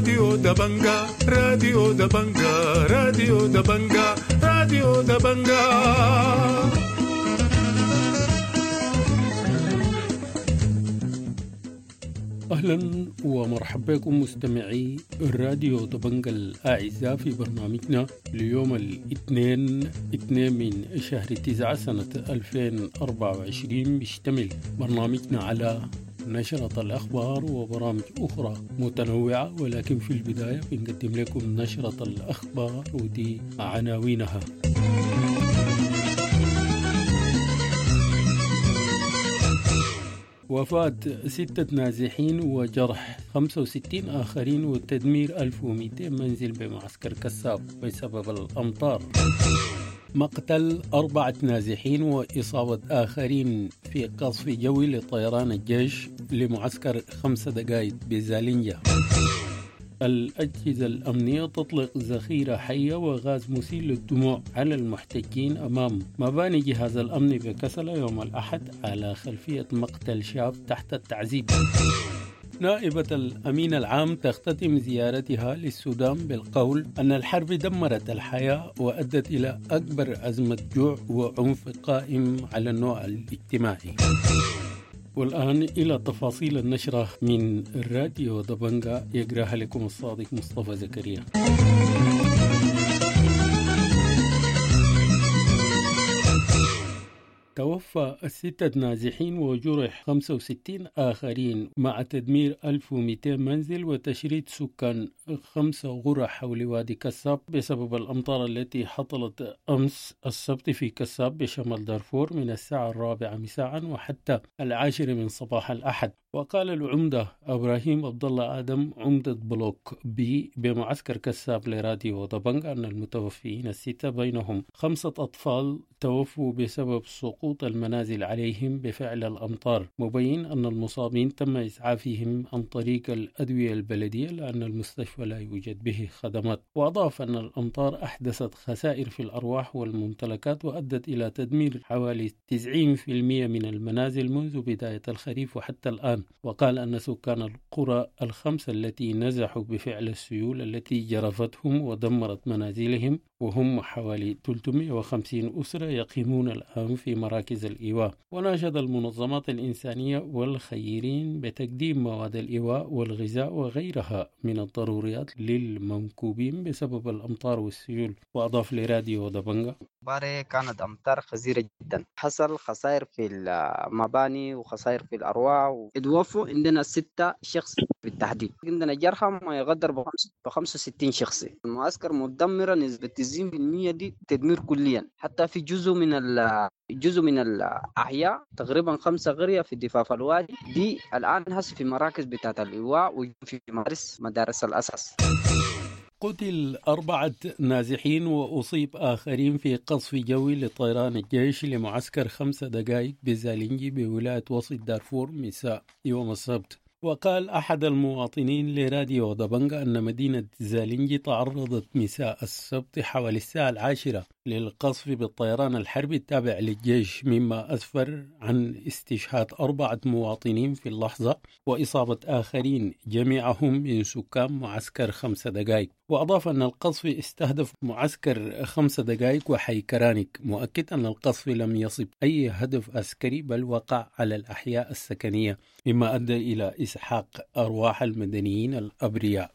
راديو دبنجا راديو دبنجا راديو دبنجا راديو دبنجا. أهلا ومرحبا بكم مستمعي الراديو دبنجا الأعزاء في برنامجنا ليوم الاثنين 2 من شهر 9 سنة 2024. بيشتمل برنامجنا على نشرة الأخبار وبرامج أخرى متنوعة، ولكن في البداية بنقدم لكم نشرة الأخبار ودي عناوينها. وفاة 6 نازحين وجرح 65 آخرين وتدمير 1200 منزل بمعسكر كساب بسبب الأمطار. مقتل 4 نازحين وإصابة آخرين في قصف جوي لطيران الجيش لمعسكر 5 دقائق بزالينجا. الأجهزة الأمنية تطلق ذخيرة حية وغاز مسيل للدموع على المحتجين أمام مباني جهاز الأمن بكسلة يوم الأحد على خلفية مقتل شاب تحت التعذيب. نائبة الأمين العام تختتم زيارتها للسودان بالقول أن الحرب دمرت الحياة وأدت إلى أكبر أزمة جوع وعنف قائم على النوع الاجتماعي. والآن إلى تفاصيل النشرة من الراديو دبنجا، يقرأها لكم الصادق مصطفى زكريا. توفى 6 نازحين وجرح 65 آخرين مع تدمير 1200 منزل وتشريد سكان 5 غرف حول وادي كساب بسبب الأمطار التي حصلت أمس السبت في كساب بشمال دارفور من الساعة 4 مساء وحتى 10 من صباح الأحد. وقال العمدة إبراهيم عبد الله آدم عمدة بلوك بي بمعسكر كساب لراديو دبنجا أن المتوفيين 6 بينهم 5 أطفال توفوا بسبب سقوط المنازل عليهم بفعل الأمطار، مبين أن المصابين تم إسعافهم عن طريق الأدوية البلدية لأن المستشفى لا يوجد به خدمات. وأضاف أن الأمطار أحدثت خسائر في الأرواح والممتلكات وأدت إلى تدمير حوالي 90% من المنازل منذ بداية الخريف وحتى الآن. وقال أن سكان القرى ال5 التي نزحوا بفعل السيول التي جرفتهم ودمرت منازلهم وهم حوالي 350 أسرة يقيمون الآن في مراكز الإيواء. وناشد المنظمات الإنسانية والخيرين بتقديم مواد الإيواء والغذاء وغيرها من الضروريات للمنكوبين بسبب الأمطار والسيول. وأضاف لراديو دبنجا: كانت أمطار خزيرة جدا، حصل خسائر في المباني وخسائر في الأرواح، اتوفوا عندنا 6 شخص بالتحديد، عندنا جرحى ما يقدر ب 65 شخص. المعسكر مدمرة نسبة 90% دي تدمير كليا، حتى في جزء من الأحياء تقريبا 5 قرية في ضفاف الوادي دي الآن هسه في مراكز بتاعت الإيواء وفي مدارس الأساس. قتل 4 نازحين وأصيب آخرين في قصف جوي لطيران الجيش لمعسكر 5 دقائق بزالينجي بولاية وسط دارفور مساء يوم السبت. وقال أحد المواطنين لراديو دبنجا أن مدينة زالينجي تعرضت مساء السبت حوالي الساعة 10 للقصف بالطيران الحربي التابع للجيش، مما أسفر عن استشهاد 4 مواطنين في اللحظة وإصابة آخرين جميعهم من سكان معسكر 5 دقائق. وأضاف أن القصف استهدف معسكر 5 دقائق وحي كرانك، مؤكد أن القصف لم يصب أي هدف عسكري بل وقع على الأحياء السكنية، مما أدى إلى إسحاق أرواح المدنيين الأبرياء.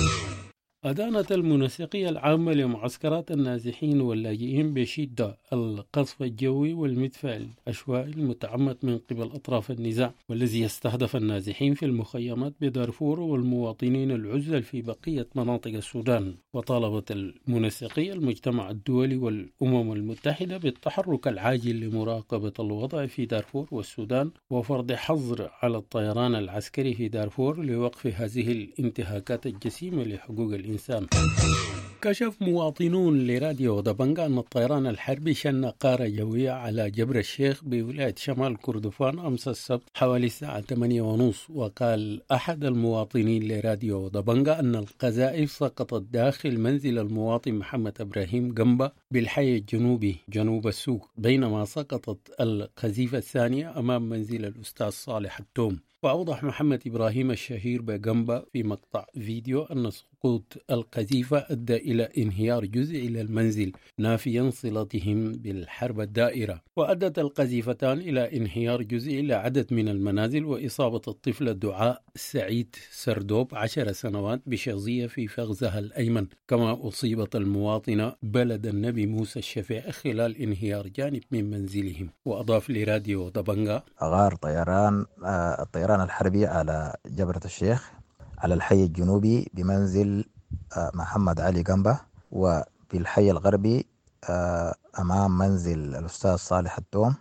أدانت المنسقية العامة لمعسكرات النازحين واللاجئين بشدة القصف الجوي والمدفع العشوائي المتعمد من قبل أطراف النزاع، والذي يستهدف النازحين في المخيمات بدارفور والمواطنين العزل في بقية مناطق السودان. وطالبت المنسقية المجتمع الدولي والأمم المتحدة بالتحرك العاجل لمراقبة الوضع في دارفور والسودان وفرض حظر على الطيران العسكري في دارفور لوقف هذه الانتهاكات الجسيمة لحقوق الإنسان. كشف مواطنون لراديو دبنجة أن الطيران الحربي شن قارة جوية على جبر الشيخ بولاية شمال كردفان أمس السبت حوالي الساعة 8:30. وقال أحد المواطنين لراديو دبنجة أن القذائف سقطت داخل منزل المواطن محمد إبراهيم جنبة بالحي الجنوبي جنوب السوق، بينما سقطت القذيفة الثانية أمام منزل الأستاذ صالح التوم. وأوضح محمد إبراهيم الشهير بجنبة في مقطع فيديو أن سقوط القذيفة أدى إلى انهيار جزء إلى المنزل، نافيا صلتهم بالحرب الدائرة. وأدت القذيفتان إلى انهيار جزء إلى عدد من المنازل وإصابة الطفلة دعاء سعيد سردوب 10 سنوات بشظية في فخذها الأيمن، كما أصيبت المواطنة بلد النبي موسى الشفيع خلال انهيار جانب من منزلهم. وأضاف لراديو دبنجة: أغار الطيران الحربي على جبرة الشيخ على الحي الجنوبي بمنزل محمد علي جنبة، وبالحي الغربي أمام منزل الأستاذ صالح التوم.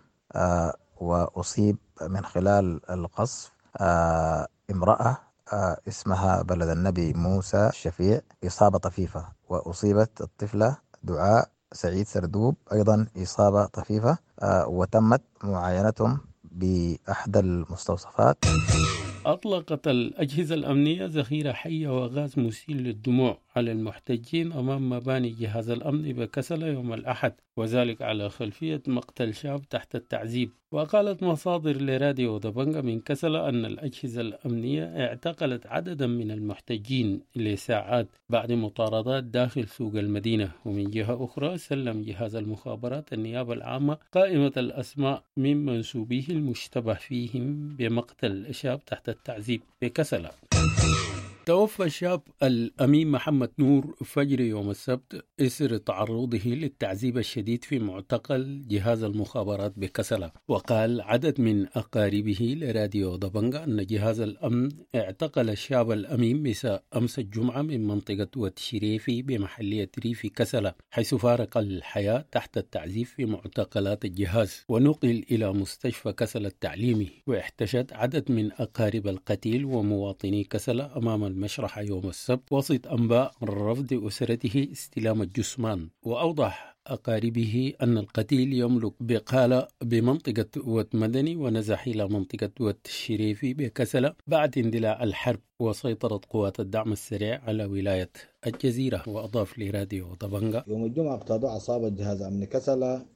وأصيب من خلال القصف امرأة اسمها بلد النبي موسى الشفيع إصابة طفيفة، وأصيبت الطفلة دعاء سعيد سردوب أيضا إصابة طفيفة، وتمت معاينتهم بأحد المستوصفات. أطلقت الأجهزة الأمنية ذخيرة حية وغاز مسيل للدموع على المحتجين أمام مباني جهاز الأمن بكسلة يوم الأحد، وذلك على خلفية مقتل شاب تحت التعذيب. وقالت مصادر لراديو دبنجة من كسلة أن الأجهزة الأمنية اعتقلت عددا من المحتجين لساعات بعد مطاردات داخل سوق المدينة. ومن جهة أخرى سلم جهاز المخابرات النيابة العامة قائمة الأسماء من منسوبيه المشتبه فيهم بمقتل شاب تحت التعذيب بكسلة. توفى الشاب الأمين محمد نور فجر يوم السبت إثر تعرضه للتعذيب الشديد في معتقل جهاز المخابرات بكسلة. وقال عدد من أقاربه لراديو دبنجة أن جهاز الأمن اعتقل الشاب الأمين مساء أمس الجمعة من منطقة واد شريفي بمحلية ريف كسلة، حيث فارق الحياة تحت التعذيب في معتقلات الجهاز، ونقل إلى مستشفى كسلة التعليمي. واحتشد عدد من أقارب القتيل ومواطني كسلة أمام المشرحة يوم السبت وسط أنباء رفض أسرته استلام الجثمان. وأوضح أقاربه أن القتيل يملك بقالة بمنطقة واد مدني ونزح إلى منطقة واد الشريفي بكسلة بعد اندلاع الحرب وسيطرت قوات الدعم السريع على ولاية الجزيرة. وأضاف لراديو دبنجة: يوم الجمعة اقتادوا عصابة جهاز أمن كسلة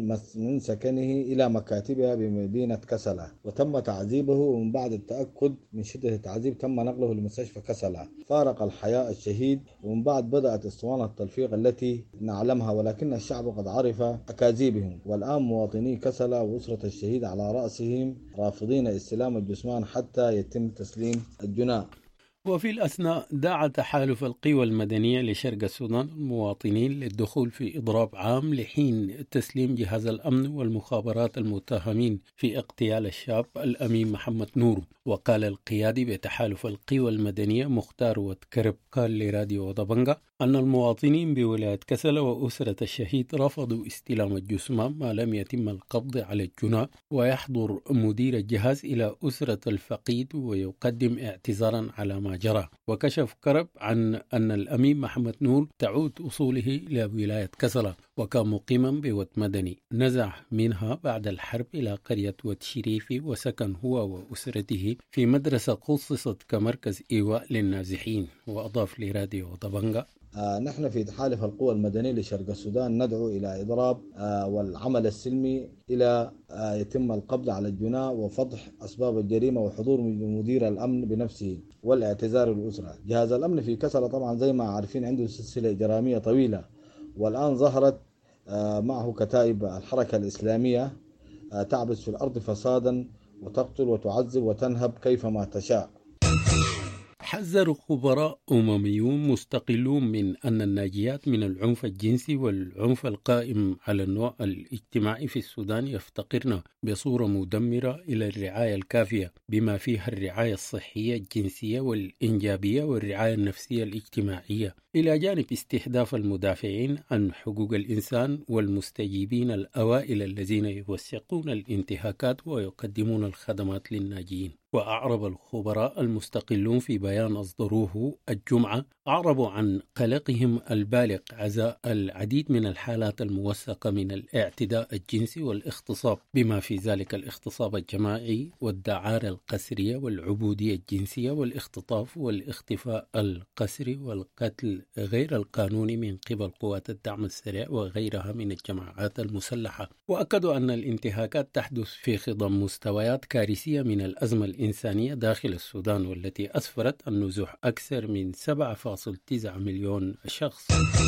من سكنه إلى مكاتبها بمدينة كسلة، وتم تعذيبه، ومن بعد التأكد من شدة التعذيب تم نقله لمستشفى كسلة. فارق الحياة الشهيد، ومن بعد بدأت اسطوانة التلفيق التي نعلمها، ولكن الشعب قد عرف أكاذيبهم. والآن مواطني كسلة وأسرة الشهيد على رأسهم رافضين استلام الجثمان حتى يتم تسليم الجناء. وفي الأثناء دعا تحالف القوى المدنية لشرق السودان المواطنين للدخول في إضراب عام لحين تسليم جهاز الأمن والمخابرات المتهمين في اغتيال الشاب الأمين محمد نور. وقال القيادي بتحالف القوى المدنية مختار وتكرب قال لراديو دبنجة أن المواطنين بولاية كسلة وأسرة الشهيد رفضوا استلام الجثمان ما لم يتم القبض على الجناء، ويحضر مدير الجهاز إلى أسرة الفقيد ويقدم اعتذارا على ما جرى. وكشف كرب عن أن الأمين محمد نور تعود أصوله إلى ولاية كسلة، وكان مقيما بواد مدني نزع منها بعد الحرب إلى قرية واد شريفي، وسكن هو وأسرته في مدرسة خصصت كمركز إيواء للنازحين. وأضاف لراديو دبنجة: نحن في تحالف القوى المدنية لشرق السودان ندعو إلى إضراب والعمل السلمي إلى يتم القبض على الجناة وفضح أسباب الجريمة وحضور مدير الأمن بنفسه والاعتذار للأسرة. جهاز الأمن في كسلة طبعا زي ما عارفين عنده سلسلة إجرامية طويلة، والآن ظهرت معه كتائب الحركة الإسلامية تعبث في الأرض فسادا وتقتل وتعذب وتنهب كيفما تشاء. حذر خبراء أمميون مستقلون من أن الناجيات من العنف الجنسي والعنف القائم على النوع الاجتماعي في السودان يفتقرن بصورة مدمرة إلى الرعاية الكافية، بما فيها الرعاية الصحية الجنسية والإنجابية والرعاية النفسية الاجتماعية. إلى جانب استهداف المدافعين عن حقوق الإنسان والمستجيبين الأوائل الذين يوثقون الانتهاكات ويقدمون الخدمات للناجين. وأعرب الخبراء المستقلون في بيان أصدروه الجمعة أعربوا عن قلقهم البالغ عزاء العديد من الحالات الموثقة من الاعتداء الجنسي والاغتصاب، بما في ذلك الاغتصاب الجماعي والدعارة القسرية والعبودية الجنسية والاختطاف والاختفاء القسري والقتل غير القانوني من قبل قوات الدعم السريع وغيرها من الجماعات المسلحة. وأكدوا أن الانتهاكات تحدث في خضم مستويات كارثية من الأزمة الإنسانية داخل السودان، والتي أسفرت عن نزوح أكثر من 7.9 مليون شخص.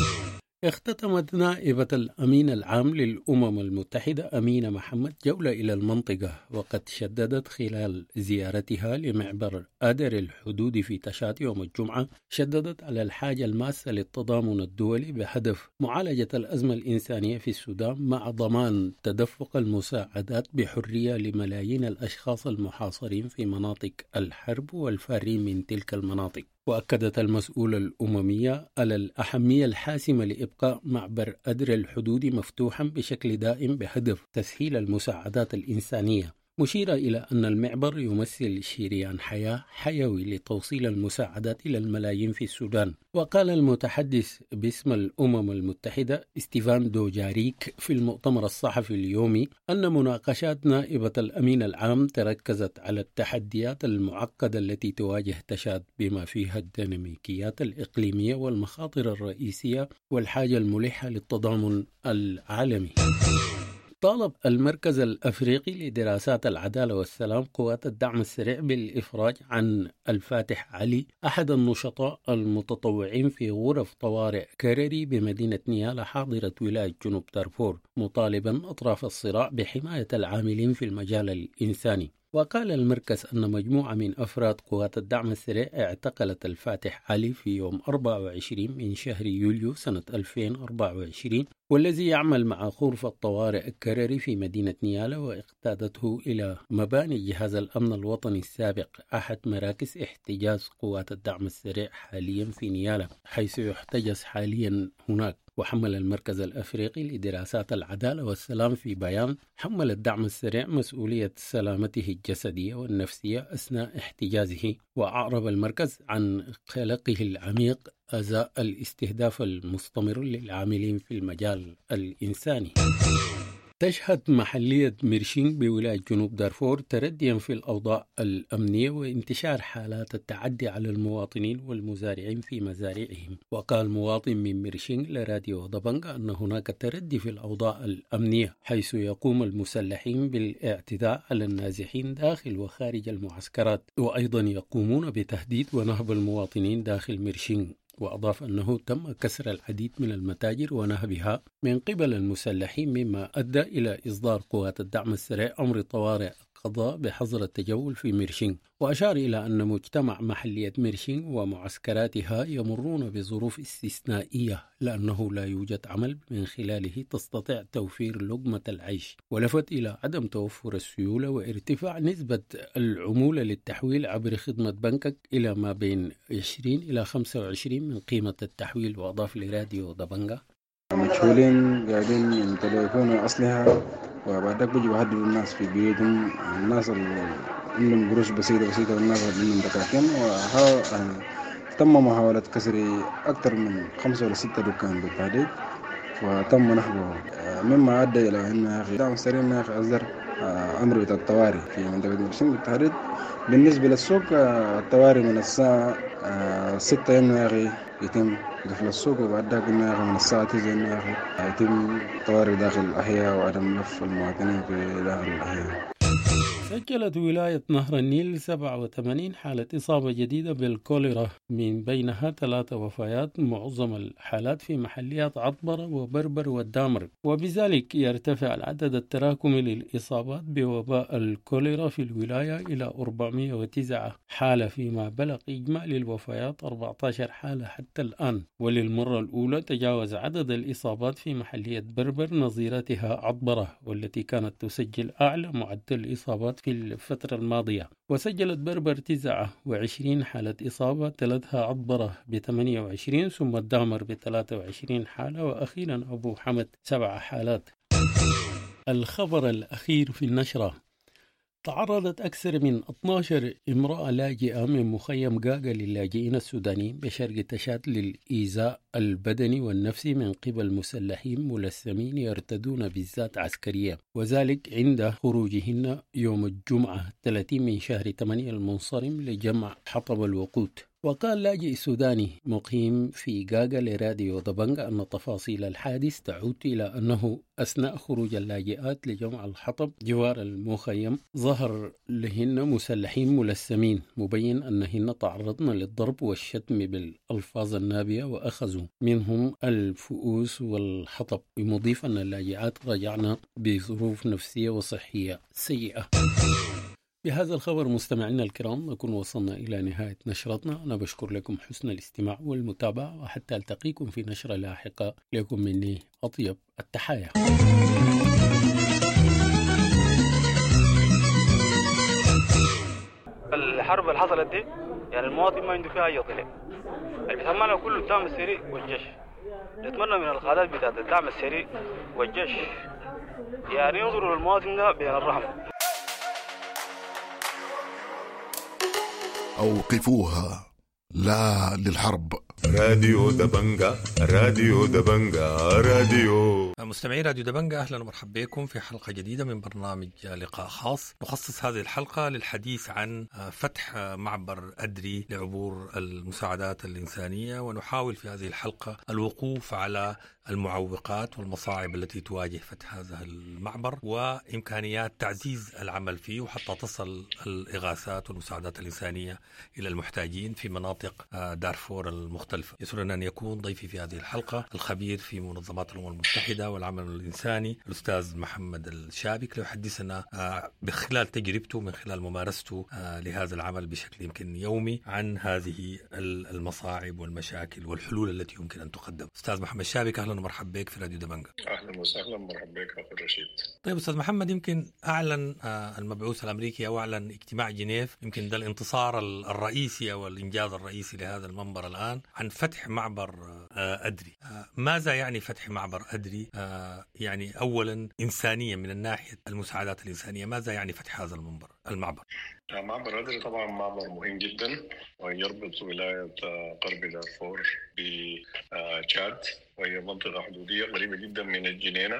اختتمت نائبة الأمين العام للأمم المتحدة أمينة محمد جولة إلى المنطقة، وقد شددت خلال زيارتها لمعبر أدر الحدود في تشاد يوم الجمعة شددت على الحاجة الماسة للتضامن الدولي بهدف معالجة الأزمة الإنسانية في السودان مع ضمان تدفق المساعدات بحرية لملايين الأشخاص المحاصرين في مناطق الحرب والفارين من تلك المناطق. وأكدت المسؤولة الأممية على الأهمية الحاسمة لإبقاء معبر أدر الحدود مفتوحا بشكل دائم بهدف تسهيل المساعدات الإنسانية، مشيرة إلى أن المعبر يمثل شريان حياة حيوي لتوصيل المساعدات إلى الملايين في السودان. وقال المتحدث باسم الأمم المتحدة ستيفان دوجاريك في المؤتمر الصحفي اليومي أن مناقشات نائبة الأمين العام تركزت على التحديات المعقدة التي تواجه تشاد، بما فيها الديناميكيات الإقليمية والمخاطر الرئيسية والحاجة الملحة للتضامن العالمي. طالب المركز الأفريقي لدراسات العدالة والسلام قوات الدعم السريع بالإفراج عن الفاتح علي أحد النشطاء المتطوعين في غرف طوارئ كرري بمدينة نيالا حاضرة ولاية جنوب دارفور، مطالبا أطراف الصراع بحماية العاملين في المجال الإنساني. وقال المركز أن مجموعة من أفراد قوات الدعم السريع اعتقلت الفاتح علي في يوم 24 من شهر يوليو سنة 2024، والذي يعمل مع غرفة طوارئ الكرري في مدينة نيالا، واقتادته إلى مباني جهاز الأمن الوطني السابق أحد مراكز احتجاز قوات الدعم السريع حاليا في نيالا، حيث يحتجز حاليا هناك. وحمل المركز الأفريقي لدراسات العدالة والسلام في بيان حمل الدعم السريع مسؤولية سلامته الجسدية والنفسية أثناء احتجازه. وأعرب المركز عن قلقه العميق أزاء الاستهداف المستمر للعاملين في المجال الإنساني. تشهد محلية ميرشينغ بولاية جنوب دارفور ترديا في الأوضاع الأمنية وانتشار حالات التعدي على المواطنين والمزارعين في مزارعهم. وقال مواطن من ميرشينغ لراديو ضبنغ أن هناك تردي في الأوضاع الأمنية، حيث يقوم المسلحين بالاعتداء على النازحين داخل وخارج المعسكرات، وأيضا يقومون بتهديد ونهب المواطنين داخل ميرشينغ. وأضاف أنه تم كسر العديد من المتاجر ونهبها من قبل المسلحين، مما أدى إلى إصدار قوات الدعم السريع أمر طوارئ قضاء بحظر التجول في ميرشينغ. وأشار إلى أن مجتمع محلية ميرشينغ ومعسكراتها يمرون بظروف استثنائية لأنه لا يوجد عمل من خلاله تستطيع توفير لقمة العيش، ولفت إلى عدم توفر السيولة وارتفاع نسبة العمولة للتحويل عبر خدمة بنكك إلى ما بين 20 إلى 25 من قيمة التحويل. وأضاف لراديو ضبنغا: مجهولين قاعدين يمتلكون أسلحة وبعدك بيجوا بيهددوا الناس في بيوتهم، الناس اللي عندهم قروش بسيطة والناس اللي عندهم دكاكين. تم محاولة كسر أكثر من 5 ولا 6 دكان بالتحديد، وتم نحبه، مما أدى إلى أن الدعم السريع أصدر أمر الطوارئ في منطقة ميرشينغ بالتحديد. بالنسبة للسوق الطوارئ من الساعة 6 يتم قفل السوق، وبعد ذلك من الساعة 9 يتم طوارئ داخل الأحياء وعدم لف المواطنين في داخل الأحياء. سجلت ولاية نهر النيل 87 حالة إصابة جديدة بالكوليرا، من بينها 3 وفيات، معظم الحالات في محليات عطبرة وبربر والدامر، وبذلك يرتفع العدد التراكمي للإصابات بوباء الكوليرا في الولاية إلى 409 حالة، فيما بلغ إجمالي الوفيات 14 حالة حتى الآن. وللمرة الأولى تجاوز عدد الإصابات في محلية بربر نظيرتها عطبرة، والتي كانت تسجل أعلى معدل الإصابات في الفترة الماضية. وسجلت بربر 29 حالة إصابة، تلتها عطبرة ب28، ثم الدامر ب23 حالة، وأخيرا أبو حمد 7 حالات. الخبر الأخير في النشرة: تعرضت أكثر من 12 امرأة لاجئة من مخيم قاقا للاجئين السودانيين بشرق تشاد للإيذاء البدني والنفسي من قبل مسلحين ملثمين يرتدون بالذات عسكرية، وذلك عند خروجهن يوم الجمعة 30 من شهر 8 المنصرم لجمع حطب الوقود. وقال لاجئ سوداني مقيم في قاقا لراديو دبنجا أن تفاصيل الحادث تعود إلى أنه أثناء خروج اللاجئات لجمع الحطب جوار المخيم ظهر لهن مسلحين ملثمين، مبين أنهن تعرضن للضرب والشتم بالألفاظ النابية وأخذوا منهم الفؤوس والحطب، بمضيف أن اللاجئات رجعن بظروف نفسية وصحية سيئة. بهذا الخبر مستمعينا الكرام نكون وصلنا إلى نهاية نشرتنا. أنا بشكر لكم حسن الاستماع والمتابعة، وحتى ألتقيكم في نشرة لاحقة. لكم مني أطيب التحايا. الحرب اللي حصلت دي يعني المواطن ما عنده فيها أي طلع، اللي بيتحملها كله الدعم السريع والجيش. نتمنى من القادات بتاعت الدعم السريع والجيش يعني ينظروا للمواطن ده بين الرحمة. أوقفوها، لا للحرب. راديو دبنجا، راديو دبنجا، راديو مستمعي راديو دبنجا، أهلا ومرحبا بكم في حلقة جديدة من برنامج لقاء خاص. نخصص هذه الحلقة للحديث عن فتح معبر أدري لعبور المساعدات الإنسانية، ونحاول في هذه الحلقة الوقوف على المعوقات والمصاعب التي تواجه فتح هذا المعبر وإمكانيات تعزيز العمل فيه، وحتى تصل الإغاثات والمساعدات الإنسانية إلى المحتاجين في مناطق دارفور المختلفة. يسرنا أن يكون ضيفي في هذه الحلقة الخبير في منظمات الأمم المتحدة والعمل الإنساني الأستاذ محمد الشابك، ليحدثنا بخلال تجربته من خلال ممارسته لهذا العمل بشكل يمكن يومي عن هذه المصاعب والمشاكل والحلول التي يمكن أن تقدم. أستاذ محمد الشابك، أهلا ومرحبا بك في راديو دبنجا. أهلا وسهلا، مرحبا بك أخي رشيد. طيب أستاذ محمد، يمكن أعلن المبعوث الأمريكي أو أعلن اجتماع جنيف، يمكن ده الانتصار الرئيسي أو الإنجاز الرئيسي لهذا المنبر الآن، عن فتح معبر أدري. ماذا يعني فتح معبر أدري؟ يعني أولا إنسانيا من الناحية المساعدات الإنسانية، ماذا يعني فتح هذا المعبر؟ معبر أدري طبعا معبر مهم جدا، ويربط ولاية غرب دارفور بتشاد، وهي منطقة حدودية قريبة جدا من الجنينة،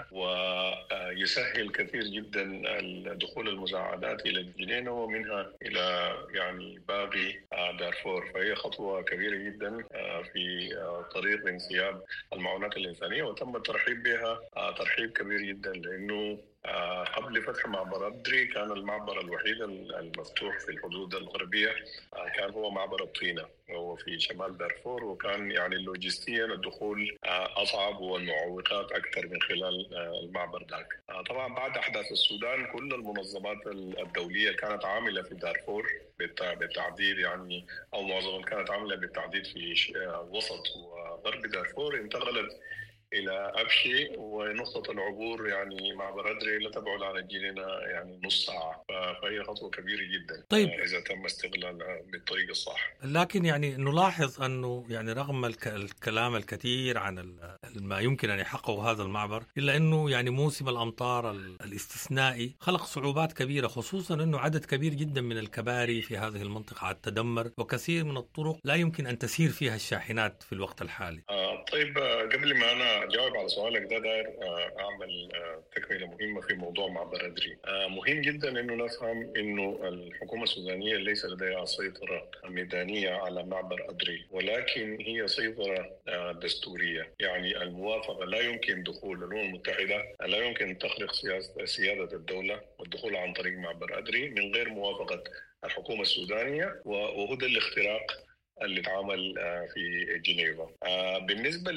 ويسهل كثير جدا دخول المساعدات إلى الجنينة ومنها إلى يعني باقي دارفور. فهي خطوة كبيرة جدا في طريق انسياب المعونات الإنسانية، وتم الترحيب بها ترحيب كبير جدا، لأنه قبل فتح معبر أدري كان المعبر الوحيد المفتوح في الحدود الغربية كان هو معبر الطينة، وهو في شمال دارفور، وكان يعني اللوجستيا الدخول أصعب والمعوقات أكثر من خلال المعبر ذاك. طبعا بعد أحداث السودان كل المنظمات الدولية كانت عاملة في دارفور بالتعديد، يعني أو معظمها كانت عاملة بالتعديد في وسط وغرب دارفور، انتقلت إلى أبشي، ونقطة العبور يعني معبر أدري لا تبعد عن الجنينة يعني نص ساعة، فهي خطوة كبيرة جدا. طيب إذا تم استغلالها بالطريقة الصح. لكن يعني نلاحظ أنه يعني رغم الكلام الكثير عن ما يمكن أن يحققه هذا المعبر، إلا أنه يعني موسم الأمطار الاستثنائي خلق صعوبات كبيرة، خصوصا أنه عدد كبير جدا من الكباري في هذه المنطقة تدمر، وكثير من الطرق لا يمكن أن تسير فيها الشاحنات في الوقت الحالي. طيب قبل ما أنا أجاوب على سؤالك ده، داير أعمل تكملة مهمة في موضوع معبر أدري. مهم جدا إنه نفهم إنه الحكومة السودانية ليس لديها سيطرة ميدانية على معبر أدري، ولكن هي سيطرة دستورية. يعني الموافقة لا يمكن دخول الأمم المتحدة، لا يمكن تخلق سيادة الدولة والدخول عن طريق معبر أدري من غير موافقة الحكومة السودانية، وهو ده الاختراق اللي اتعمل في جنيفا. بالنسبة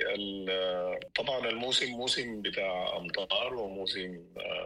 طبعا الموسم موسم بتاع أمطار، وموسم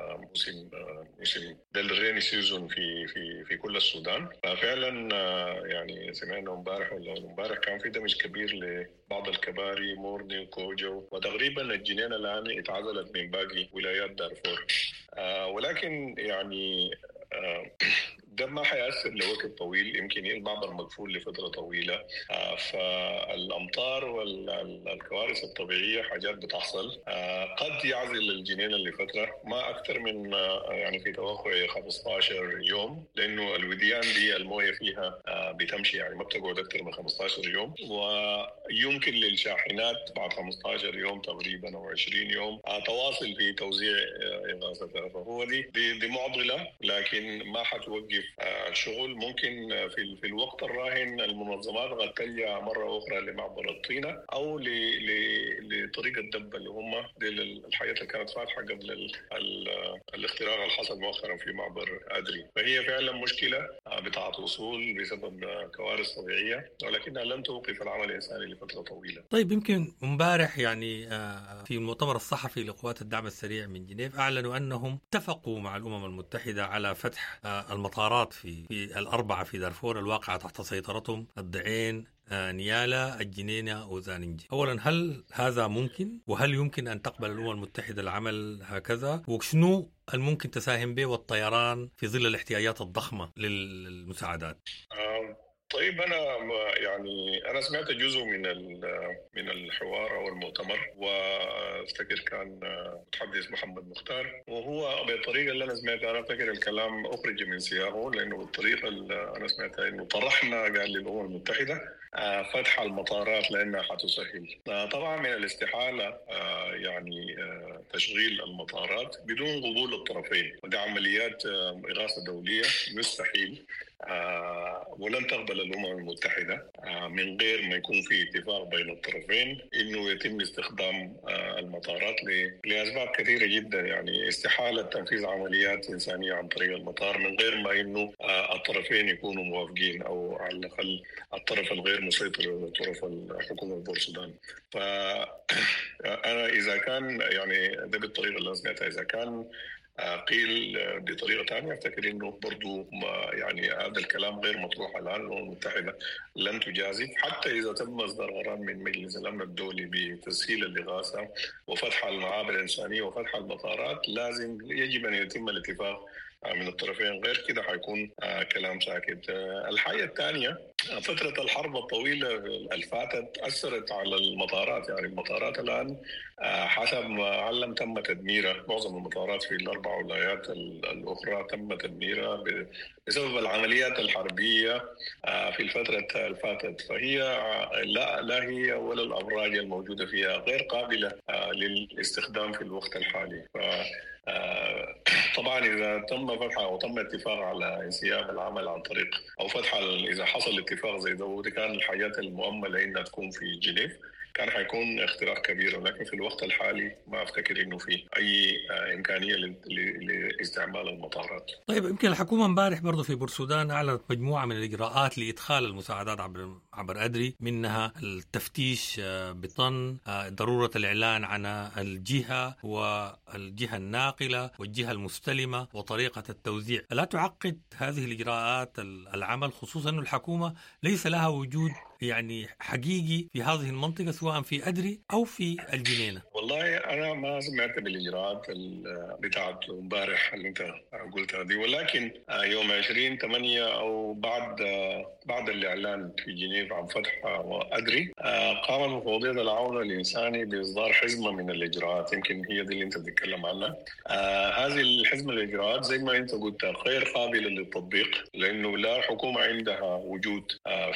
موسم ده الريني سيزون في كل السودان. ففعلا يعني سمعنا امبارح كان في دمج كبير لبعض الكباري مورني وكوجو، وتقريبا الجنينة الآن اتعزلت من باقي ولايات دارفور. ولكن يعني ده ما حيأثر لوقت طويل، يمكن المعبر مقفول لفترة طويلة. فالأمطار والكوارث الطبيعية حاجات بتحصل قد يعزل الجنينة لفترة ما أكثر من يعني في توقع 15 يوم، لأنه الوديان دي الموية فيها بتمشي يعني ما بتقعد أكثر من 15 يوم، ويمكن للشاحنات بعد 15 يوم تقريبا أو 20 يوم تواصل في توزيع إغاثتها. فهو دي معضلة، لكن ما حتوقف الشغل. ممكن في الوقت الراهن المنظمات قد تلجأ مرة أخرى لمعبر الطينة أو لطريق الدب اللي هم دي الحياة اللي كانت فاتحة قبل الاختراق اللي حصل مؤخرا في معبر أدري. فهي فعلا مشكلة بتاعت وصول بسبب كوارث طبيعية، ولكنها لن توقف العمل الإنساني لفترة طويلة. طيب يمكن امبارح يعني في المؤتمر الصحفي لقوات الدعم السريع من جنيف أعلنوا أنهم اتفقوا مع الأمم المتحدة على فتح المطارات في الأربعة في دارفور الواقعة تحت سيطرتهم: الضعين، نيالا، الجنينة وزاننجي. أولا، هل هذا ممكن؟ وهل يمكن أن تقبل الأمم المتحدة العمل هكذا؟ وشنو الممكن تساهم به والطيران في ظل الاحتياجات الضخمة للمساعدات؟ طيب أنا سمعت جزء من الحوار أو المؤتمر، وافتكر كان متحدث محمد مختار، وهو بالطريقة اللي أنا سمعتها، أنا أفتكر الكلام أخرج من سياقه، لأنه بالطريقة اللي أنا سمعتها إنه طرحنا قال للأمم المتحدة فتح المطارات لأنها حتسهل. طبعا من الاستحالة تشغيل المطارات بدون قبول الطرفين، ودي عمليات إغاثة دولية مستحيل، ولن تقبل الأمم المتحدة من غير ما يكون في اتفاق بين الطرفين إنه يتم استخدام المطارات لأسباب كثيرة جدا. يعني استحالة تنفيذ عمليات إنسانية عن طريق المطار من غير ما إنه الطرفين يكونوا موافقين، أو على الأقل الطرف الغير مسيطر طرف الحكومة البورسودان. فأنا إذا كان ده بالطريقة اللي سمعتها، إذا كان قيل بطريقة ثانية أفتكر إنه برضو هذا الكلام غير مطروح الآن. الأمم المتحدة لن تجازف حتى إذا تم إصدار قرار من مجلس الأمن الدولي بتسهيل الإغاثة وفتح المعابر الإنسانية وفتح المطارات. يجب أن يتم الاتفاق من الطرفين، غير كده حيكون كلام ساكت. الحاجة الثانية، فترة الحرب الطويلة الفاتت أثرت على المطارات. المطارات الآن حسب ما علم تم تدميرها، معظم المطارات في الأربع ولايات الأخرى تم تدميرها بسبب العمليات الحربية في الفترة الفاتت. فهي لا هي ولا الأبراج الموجودة فيها غير قابلة للاستخدام في الوقت الحالي. طبعا إذا تم فتحها أو تم اتفاق على انسياب العمل عن طريق أو فتح، إذا حصل اتفاق زي ده، ودي كان الحاجات المؤملة إنها تكون في جنيف، كان حيكون اختراق كبير. ولكن في الوقت الحالي ما أفتكر إنه في أي إمكانية لاستعمال المطارات. طيب يمكن الحكومة امبارح برضو في بورسودان أعلنت مجموعة من الإجراءات لإدخال المساعدات عبر أدري، منها التفتيش بطن، ضرورة الإعلان عن الجهة والجهة الناقلة والجهة المستلمة وطريقة التوزيع. لا تعقد هذه الإجراءات العمل، خصوصا أن الحكومة ليس لها وجود حقيقي في هذه المنطقة سواء في أدري أو في الجنينة؟ والله أنا ما سمعت بالإجراءات بتاعت امبارح اللي أنت قلتها دي، ولكن يوم 20/8 أو بعد الإعلان في جنيف عن فتح أدري، قامت مفوضية العون الإنساني بإصدار حزمة من الإجراءات. يمكن هي دي اللي أنت بتتكلم عنها. هذه الحزمة الإجراءات زي ما أنت قلت غير قابلة للتطبيق، لأنه لا الحكومة عندها وجود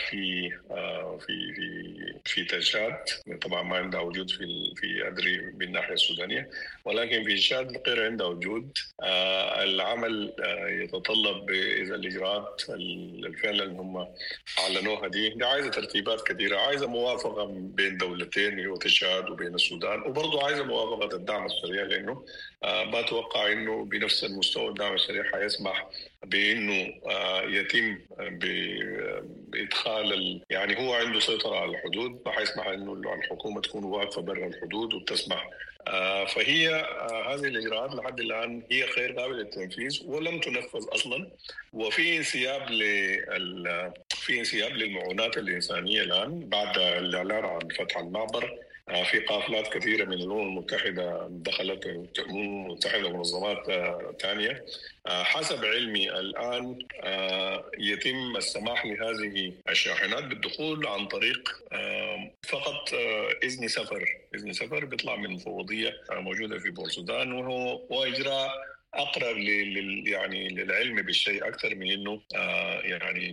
في تشاد. طبعا ما عندها وجود في أدري بالناحية السودانية، ولكن في تشاد غير عندها وجود. العمل يتطلب إذا الإجراءات الفعل اللي هم أعلنوها دي عايزة ترتيبات كثيرة، عايزة موافقة بين دولتين هو تشاد وبين السودان، وبرضه عايزة موافقة الدعم السريع، لأنه بتوقع إنه بنفس المستوى الدعم السريع حيسمح بأنه يتم بإدخال هو عنده سيطرة على الحدود، فحيسمح إنه الحكومة تكون واقفة برا الحدود وبتسمح. فهي هذه الإجراءات لحد الآن هي غير قابلة للتنفيذ ولم تنفذ أصلا. وفي انسياب للمعونات الإنسانية الآن بعد الإعلان عن فتح المعبر. في قافلات كثيرة من الأمم المتحدة دخلت الأمم المتحدة ومنظمات ثانية. حسب علمي الآن يتم السماح لهذه الشاحنات بالدخول عن طريق فقط إذن سفر بيطلع من مفوضية موجودة في بورسودان، وهو إجراء أقرب يعني للعلم بالشيء أكثر من إنه يعني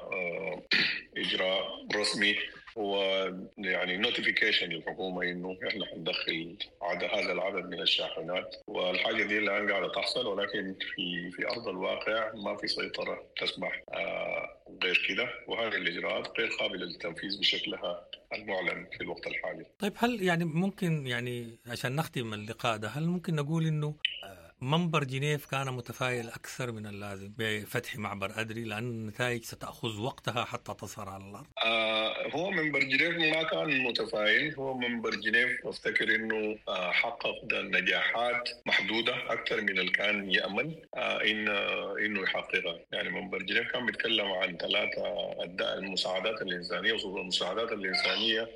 إجراء رسمي، ويعني نوتيفيكيشن للحكومة إنه إحنا حندخل هذا العدد من الشاحنات. والحاجة دي الآن قاعدة تحصل، ولكن في أرض الواقع ما في سيطرة تسمح غير كده، وهذه الإجراءات غير قابلة للتنفيذ بشكلها المعلن في الوقت الحالي. طيب هل يعني ممكن يعني عشان نختم اللقاء ده، هل ممكن نقول إنه منبر جنيف كان متفائل أكثر من اللازم بفتح معبر أدري، لأن النتائج ستأخذ وقتها حتى تصل على الأرض؟ هو منبر جنيف ما كان متفائل. هو منبر جنيف أفتكر إنه حقق نجاحات محدودة أكثر من اللي كان يأمل إنه يحققها. يعني منبر جنيف كان بيتكلم عن 3 المساعدات الإنسانية، وصول المساعدات الإنسانية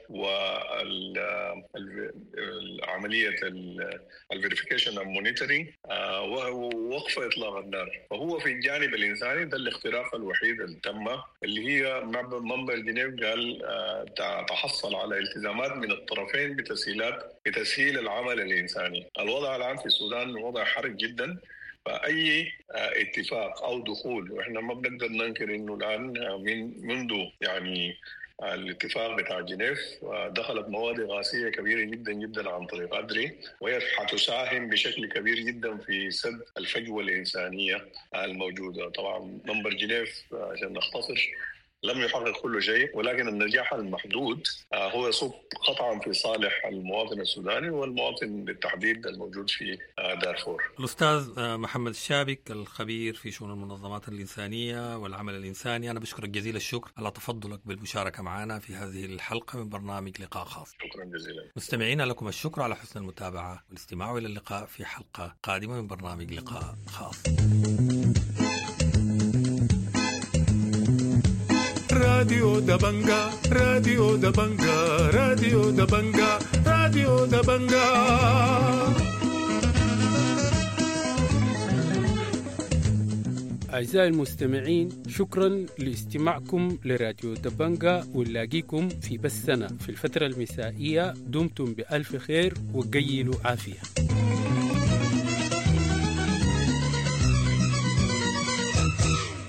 والعملية الفيريفيكيشن والمونيتورينج ووقف إطلاق النار. فهو في الجانب الإنساني ده الاختراق الوحيد اللي تم، اللي هي منبر جنيف قال تحصل على التزامات من الطرفين بتسهيل العمل الإنساني. الوضع الآن في السودان وضع حرج جدا، فأي اتفاق أو دخول، وإحنا ما بنقدر ننكر إنه الآن منذ يعني الاتفاق بتاع جنيف دخلت مواد غازية كبيرة جدا جدا عن طريق أدري، وهي حتساهم بشكل كبير جدا في سد الفجوة الإنسانية الموجودة. طبعا منبر جنيف عشان نختصر لم يحقق كل شيء، ولكن النجاح المحدود هو يصب قطعا في صالح المواطن السوداني والمواطن بالتحديد الموجود في دارفور. الأستاذ محمد الشابك، الخبير في شؤون المنظمات الإنسانية والعمل الإنساني، أنا بشكرك جزيل الشكر على تفضلك بالمشاركة معنا في هذه الحلقة من برنامج لقاء خاص. شكرا جزيلا. مستمعينا لكم الشكر على حسن المتابعة والاستماع إلى اللقاء في حلقة قادمة من برنامج لقاء خاص. راديو دبنجا راديو دبنجا راديو دبنجا راديو دبنجا. أعزائي المستمعين، شكرا لاستماعكم لراديو دبنجا، ونلاقيكم في بثنا في الفترة المسائية. دمتم بألف خير وقيلوا عافية.